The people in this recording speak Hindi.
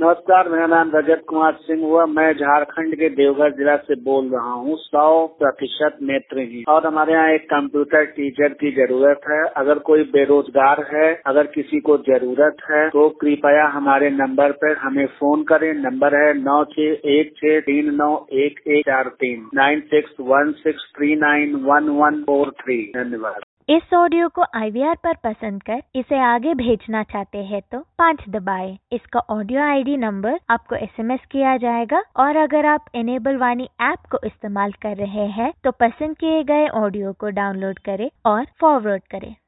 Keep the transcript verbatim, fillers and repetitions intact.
नमस्कार, मेरा नाम रजत कुमार सिंह हुआ। मैं झारखंड के देवघर जिला से बोल रहा हूँ। सौ प्रतिशत नेत्रहीन और हमारे यहाँ एक कंप्यूटर टीचर की जरूरत है। अगर कोई बेरोजगार है, अगर किसी को जरूरत है तो कृपया हमारे नंबर पर हमें फोन करें। नंबर है नौ छह एक छह तीन नौ एक एक चार तीन nine six one six three nine one one four three. धन्यवाद। इस ऑडियो को आई वी आर पर पसंद कर इसे आगे भेजना चाहते हैं तो पाँच दबाएं। इसका ऑडियो आई डी नंबर आपको एस एम एस किया जाएगा और अगर आप इनेबल वाणी ऐप को इस्तेमाल कर रहे हैं तो पसंद किए गए ऑडियो को डाउनलोड करें और फॉरवर्ड करें।